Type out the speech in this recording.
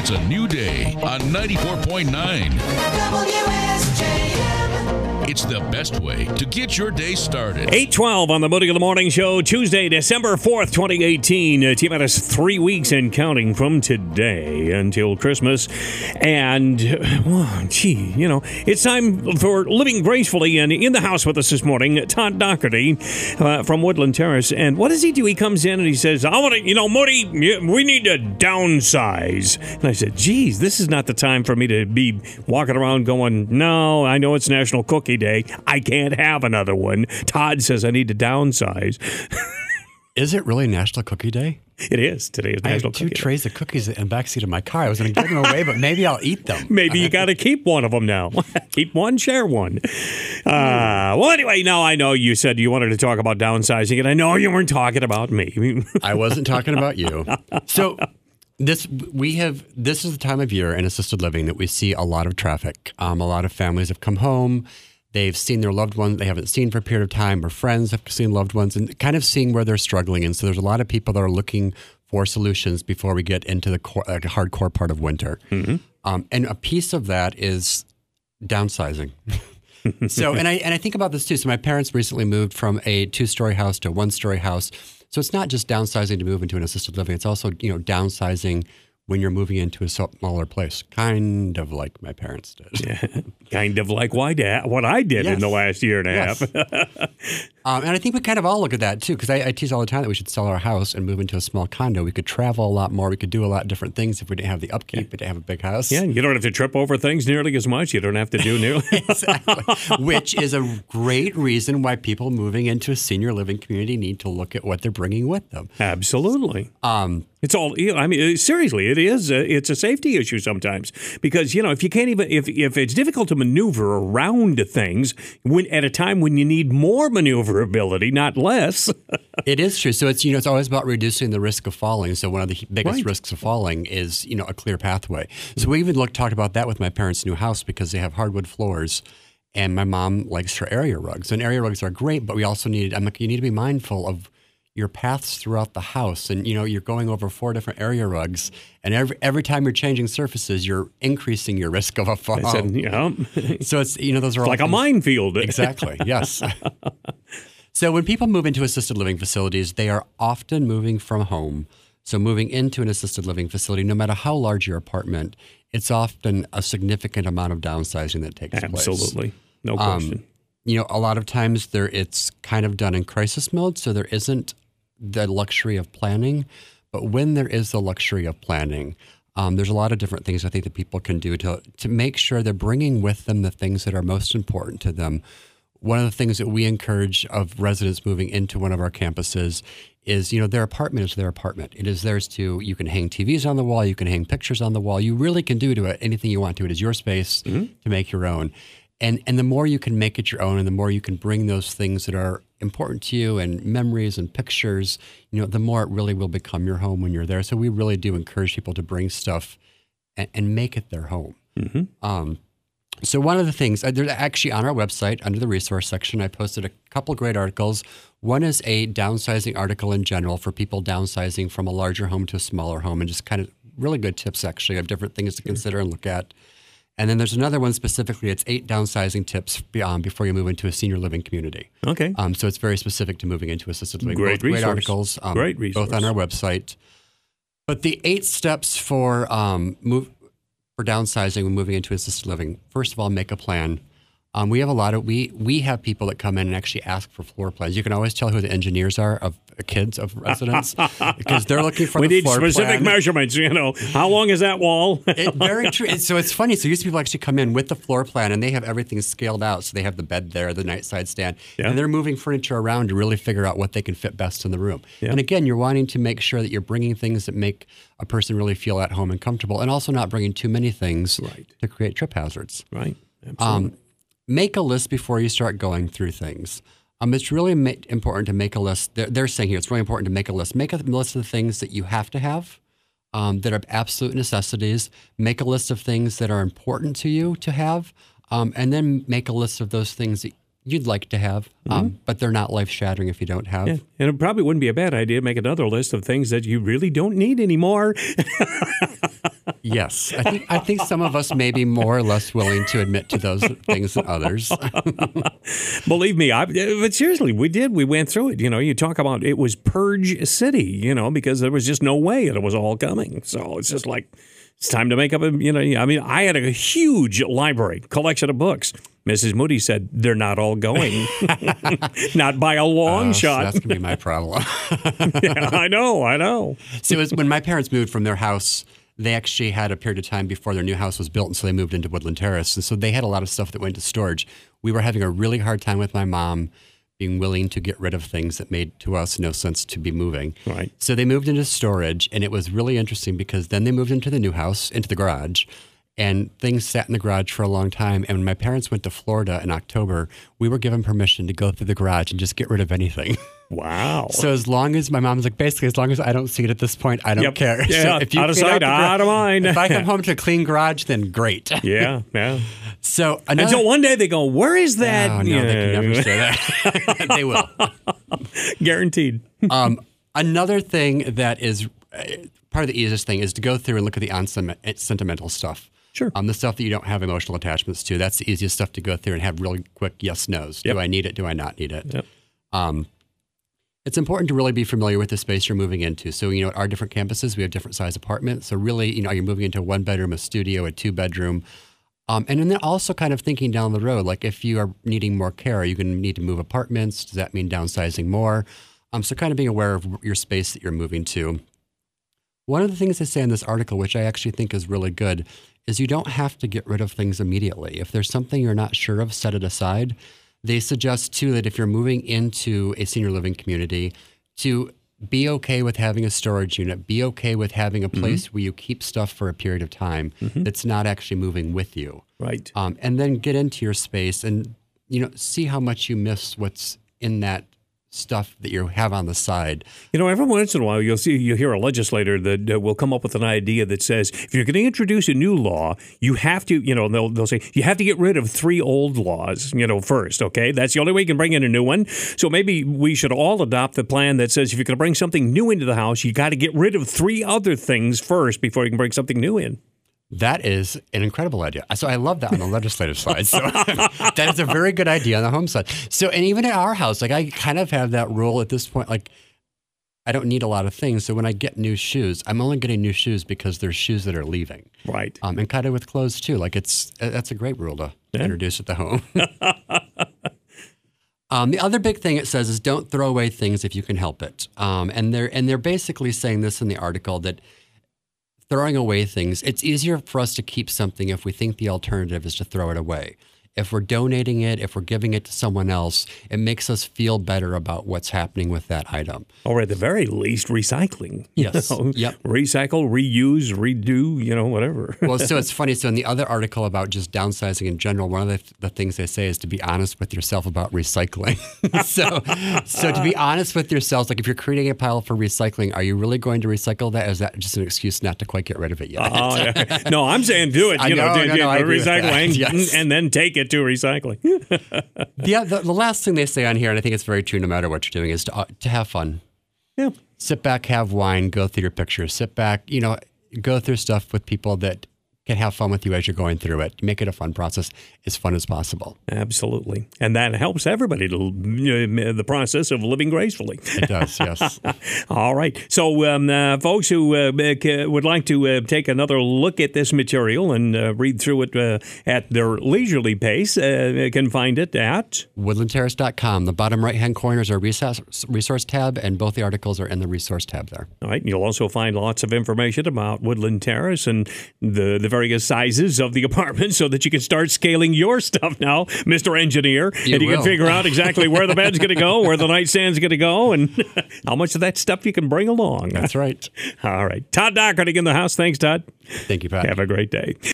It's a new day on 94.9. WSJM. It's the best way to get your day started. 8:12 on the Moody of the Morning Show, Tuesday, December 4th, 2018. T-minus 3 weeks and counting from today until Christmas. And, it's time for Living Gracefully. And in the house with us this morning, Todd Doherty from Woodland Terrace. And what does he do? He comes in and he says, I want to, Moody, we need to downsize. And I said, geez, this is not the time for me to be walking around going, no, I know it's National Cookie Day. I can't have another one. Todd says I need to downsize. Is it really National Cookie Day? It is. Today is National Cookie Day. I have 2 trays of cookies in the backseat of my car. I was going to give them away, but maybe I'll eat them. Maybe you got to keep one of them now. Keep one, share one. Well, anyway, now I know you said you wanted to talk about downsizing, and I know you weren't talking about me. I wasn't talking about you. So this is the time of year in assisted living that we see a lot of traffic. A lot of families have come home. They've seen their loved ones they haven't seen for a period of time, or friends have seen loved ones, and kind of seeing where they're struggling. And so there's a lot of people that are looking for solutions before we get into the hardcore part of winter. Mm-hmm. And a piece of that is downsizing. So, and I think about this too. So my parents recently moved from a 2-story house to a 1-story house. So it's not just downsizing to move into an assisted living. It's also, downsizing when you're moving into a smaller place, kind of like my parents did. Yeah, kind of like what I did in the last year and a half. And I think we kind of all look at that, too, because I tease all the time that we should sell our house and move into a small condo. We could travel a lot more. We could do a lot of different things if we didn't have the upkeep, but to have a big house. Yeah, you don't have to trip over things nearly as much. You don't have to do nearly. Exactly. Which is a great reason why people moving into a senior living community need to look at what they're bringing with them. Absolutely. It's all, seriously, it is. It's a safety issue sometimes because, if you can't even, if it's difficult to maneuver around things at a time when you need more maneuverability, not less. It is true. So it's always about reducing the risk of falling. So one of the biggest risks of falling is, a clear pathway. So we even talked about that with my parents' new house because they have hardwood floors. And my mom likes her area rugs. And area rugs are great, but we also you need to be mindful of your paths throughout the house. And, you're going over 4 different area rugs. And every time you're changing surfaces, you're increasing your risk of a fall. So it's, those are all like a minefield. Exactly. Yes. So when people move into assisted living facilities, they are often moving from home. So moving into an assisted living facility, no matter how large your apartment, it's often a significant amount of downsizing that takes place. Absolutely. No question. A lot of times it's kind of done in crisis mode, so there isn't the luxury of planning. But when there is the luxury of planning, there's a lot of different things I think that people can do to make sure they're bringing with them the things that are most important to them. One of the things that we encourage of residents moving into one of our campuses is, their apartment is their apartment. It is theirs to, you can hang TVs on the wall, you can hang pictures on the wall. You really can do to it anything you want to. It is your space to make your own. And the more you can make it your own and the more you can bring those things that are important to you and memories and pictures, the more it really will become your home when you're there. So we really do encourage people to bring stuff and make it their home. Mm-hmm. So one of the things, there's actually on our website under the resource section, I posted a couple great articles. One is a downsizing article in general for people downsizing from a larger home to a smaller home, and just kind of really good tips actually of different things to consider and look at. And then there's another one specifically. It's 8 downsizing tips before you move into a senior living community. Okay. So it's very specific to moving into assisted living. Great articles. Great resource. Both on our website. But the 8 steps for downsizing when moving into assisted living. First of all, make a plan. We have we have people that come in and actually ask for floor plans. You can always tell who the engineers are of kids of residents because they're looking for the floor plan. We need specific measurements. How long is that wall? Very true. So it's funny. So used to people actually come in with the floor plan and they have everything scaled out. So they have the bed there, the nightside stand, and they're moving furniture around to really figure out what they can fit best in the room. Yeah. And again, you're wanting to make sure that you're bringing things that make a person really feel at home and comfortable, and also not bringing too many things to create trip hazards. Right. Absolutely. Make a list before you start going through things. It's really important to make a list. They're saying here it's really important to make a list. Make a list of the things that you have to have that are absolute necessities. Make a list of things that are important to you to have, and then make a list of those things that you'd like to have, but they're not life-shattering if you don't have. Yeah. And it probably wouldn't be a bad idea to make another list of things that you really don't need anymore. Yes. I think some of us may be more or less willing to admit to those things than others. Believe me, but seriously, we did. We went through it. You talk about it was Purge City, because there was just no way it was all coming. So it's just like, it's time to make up I had a huge library collection of books. Mrs. Moody said, they're not all going. Not by a long shot. So that's going to be my problem. Yeah, I know. So it was when my parents moved from their house, they actually had a period of time before their new house was built, and so they moved into Woodland Terrace. And so they had a lot of stuff that went to storage. We were having a really hard time with my mom being willing to get rid of things that made to us no sense to be moving. Right. So they moved into storage, and it was really interesting because then they moved into the new house, into the garage, and things sat in the garage for a long time. And when my parents went to Florida in October, we were given permission to go through the garage and just get rid of anything. Wow. So as long as my mom's like, basically, as long as I don't see it at this point, I don't care. Yeah, so if you out of sight, out of mind. If I come home to a clean garage, then great. Yeah. So until one day they go, where is that? Oh, no, they can never say that. They will. Guaranteed. Another thing that is part of the easiest thing is to go through and look at the unsentimental stuff. Sure. The stuff that you don't have emotional attachments to. That's the easiest stuff to go through and have really quick yes, no's. Yep. Do I need it? Do I not need it? Yep. It's important to really be familiar with the space you're moving into. So, at our different campuses, we have different size apartments. So really, you're moving into a 1-bedroom, a studio, a 2-bedroom. And then also kind of thinking down the road, like if you are needing more care, are you going to need to move apartments? Does that mean downsizing more? So kind of being aware of your space that you're moving to. One of the things they say in this article, which I actually think is really good, is you don't have to get rid of things immediately. If there's something you're not sure of, set it aside. They suggest, too, that if you're moving into a senior living community, to be okay with having a storage unit, be okay with having a place where you keep stuff for a period of time that's not actually moving with you. Right. And then get into your space and, see how much you miss what's in that stuff that you have on the side. Every once in a while you'll hear a legislator that will come up with an idea that says if you're going to introduce a new law, you have to, they'll say you have to get rid of 3 old laws, first. Okay, that's the only way you can bring in a new one. So maybe we should all adopt the plan that says if you're going to bring something new into the house, you got to get rid of 3 other things first before you can bring something new in. That is an incredible idea. So I love that on the legislative side. So that is a very good idea on the home side. So, and even at our house, like I kind of have that rule at this point, like I don't need a lot of things. So when I get new shoes, I'm only getting new shoes because there's shoes that are leaving. Right. And kind of with clothes too. Like that's a great rule to introduce at the home. The other big thing it says is don't throw away things if you can help it. And they're basically saying this in the article that throwing away things, it's easier for us to keep something if we think the alternative is to throw it away. If we're donating it, if we're giving it to someone else, it makes us feel better about what's happening with that item. Or at the very least, recycling. Yes. Yep. Recycle, reuse, redo, whatever. Well, so it's funny. So in the other article about just downsizing in general, one of the things they say is to be honest with yourself about recycling. so to be honest with yourselves, like if you're creating a pile for recycling, are you really going to recycle that? Or is that just an excuse not to quite get rid of it yet? Yeah. No, I'm saying do it. Recycling yes. and then take it to recycling. The last thing they say on here, and I think it's very true no matter what you're doing, is to have fun. Yeah. Sit back, have wine, go through your pictures. Sit back, go through stuff with people that can have fun with you as you're going through it. Make it a fun process, as fun as possible. Absolutely. And that helps everybody to the process of living gracefully. It does, yes. All right. So folks who would like to take another look at this material and read through it at their leisurely pace can find it at woodlandterrace.com. The bottom right-hand corner is our resource tab, and both the articles are in the resource tab there. All right. You'll also find lots of information about Woodland Terrace and the various sizes of the apartment so that you can start scaling your stuff now, Mr. Engineer. You can figure out exactly where the bed's going to go, where the nightstand's going to go, and how much of that stuff you can bring along. That's right. All right. Todd Docherty in the house. Thanks, Todd. Thank you, Pat. Have a great day.